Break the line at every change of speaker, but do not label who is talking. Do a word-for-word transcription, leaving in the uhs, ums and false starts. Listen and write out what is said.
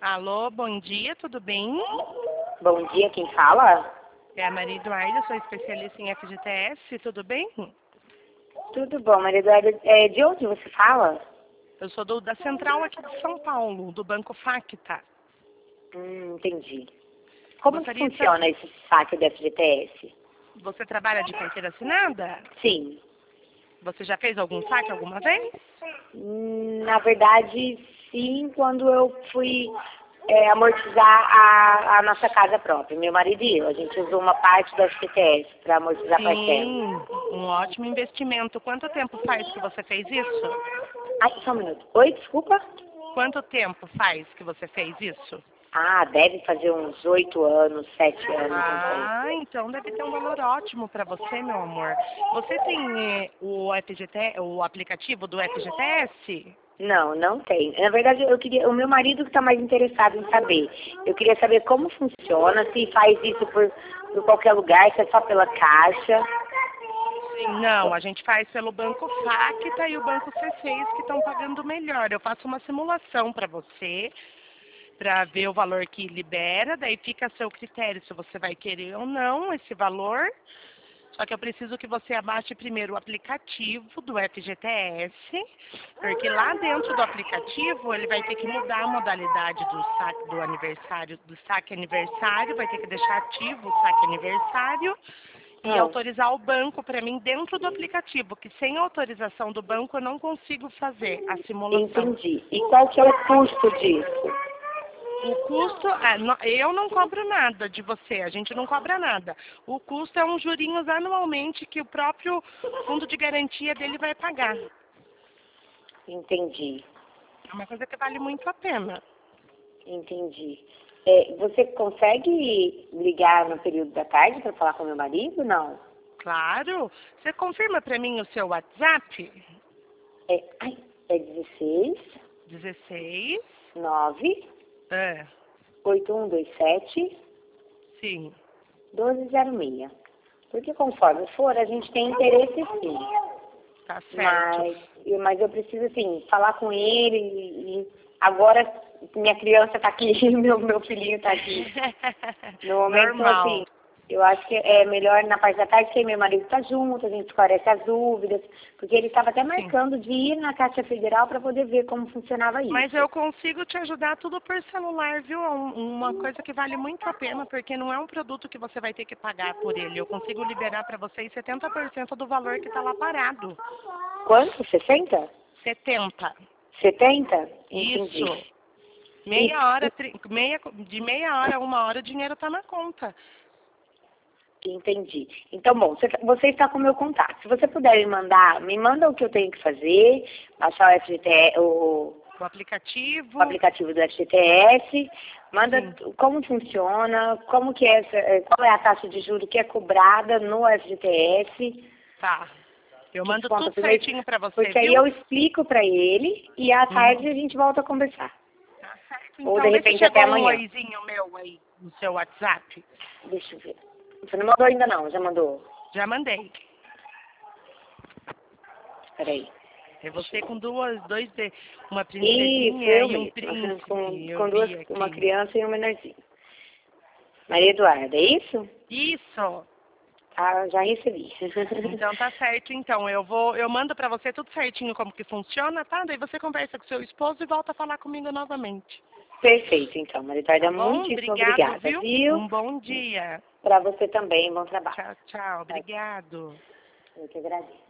Alô, bom dia, tudo bem?
Bom dia, quem fala?
É a Maria Eduarda, sou especialista em F G T S, tudo bem?
Tudo bom, Maria Eduarda. É, de onde você fala?
Eu sou do, da central aqui de São Paulo, do Banco Facta.
Hum, entendi. Como que
Gostaria de saber,
funciona esse saque do F G T S?
você trabalha de carteira assinada?
Sim.
Você já fez algum saque alguma vez?
Hum, Na verdade, sim, quando eu fui é, amortizar a, a nossa casa própria, meu marido e eu. A gente usou uma parte do F G T S para amortizar a parcela.
Sim, um ótimo investimento. Quanto tempo faz que você fez isso?
Ai, só um minuto. Oi, desculpa?
Quanto tempo faz que você fez isso?
Ah, deve fazer uns oito anos, sete anos, não sei.
Ah, então deve ter um valor ótimo para você, meu amor. Você tem eh, o F G T, o aplicativo do F G T S?
Não, não tem. Na verdade, eu queria, o meu marido que está mais interessado em saber. Eu queria saber como funciona, se faz isso por, por qualquer lugar, se é só pela caixa.
Sim, não, a gente faz pelo Banco Facta e o Banco C seis que estão pagando melhor. Eu faço uma simulação para você, para ver o valor que libera, daí fica a seu critério se você vai querer ou não esse valor. Só que eu preciso que você abaixe primeiro o aplicativo do F G T S, porque lá dentro do aplicativo ele vai ter que mudar a modalidade do saque do aniversário, do saque aniversário, vai ter que deixar ativo o saque aniversário e
Ah,
autorizar o banco para mim dentro do aplicativo, que sem autorização do banco eu não consigo fazer a simulação.
entendi. E qual que é o custo disso?
O custo, é, no- eu não cobro nada de você, a gente não cobra nada. O custo é uns jurinhos anualmente que o próprio fundo de garantia dele vai pagar.
Entendi,
É uma coisa que vale muito a pena.
entendi. É, você consegue ligar no período da tarde para falar com meu marido? Não.
Claro. Você confirma para mim o seu WhatsApp?
É, ai, é dezesseis,
dezesseis.
nove,
É,
oito um dois sete,
sim.
doze zero seis. Porque conforme for, a gente tem interesse sim.
Tá certo.
Mas, eu- mas eu preciso, assim, falar com ele e, e agora minha criança está aqui, meu, meu filhinho está aqui. No momento, então, assim,
Normal.
eu acho que é melhor na parte da tarde que meu marido está junto, a gente esclarece as dúvidas, porque ele estava até
Sim.
marcando de ir na Caixa Federal para poder ver como funcionava
Mas
isso.
eu consigo te ajudar tudo por celular, viu? É um- uma coisa que vale muito a pena, porque não é um produto que você vai ter que pagar por ele. Eu consigo liberar para vocês setenta por cento do valor que está lá parado.
Quanto? sessenta?
setenta.
setenta?
Isso.
Entendi. E,
Meia hora, tri- meia, de meia hora a uma hora o dinheiro está na conta.
Entendi. Então, bom, você, você está com o meu contato. Se você puder me mandar, me manda o que eu tenho que fazer, baixar o F G T S, o,
O aplicativo.
o aplicativo do F G T S, manda
Sim.
como funciona, como que é, essa- eh, qual é a taxa de juros que é cobrada no F G T S,
Tá. Eu
que
mando
desconta
tudo
primeiro,
certinho para você,
porque aí
viu?
eu explico para ele e à
Uhum.
tarde a gente volta a conversar.
Tá certo.
Ou de
Então, vê se
repente até
chegou um
amanhã.
oizinho meu aí no seu WhatsApp.
Deixa eu ver. Você não mandou ainda não, já mandou?
Já mandei.
Peraí.
É você com duas, dois, de- uma
Isso,
princesinha
eu
e um
mesmo. Com,
príncipe. Eu
com duas,
vi
uma
aqui.
criança e um menorzinho. Maria Eduarda, é isso?
Isso.
Ah, já recebi.
Então tá certo. Então eu vou, eu mando pra você tudo certinho como que funciona, tá? Daí você conversa com seu esposo e volta a falar comigo novamente.
Perfeito, então, Maria
Tá
Eduarda,
bom?
muitíssimo
Obrigado,
obrigada,
viu?
viu?
Um bom dia.
Para você também, bom trabalho.
Tchau, tchau.
Tá.
Obrigado.
Eu que agradeço.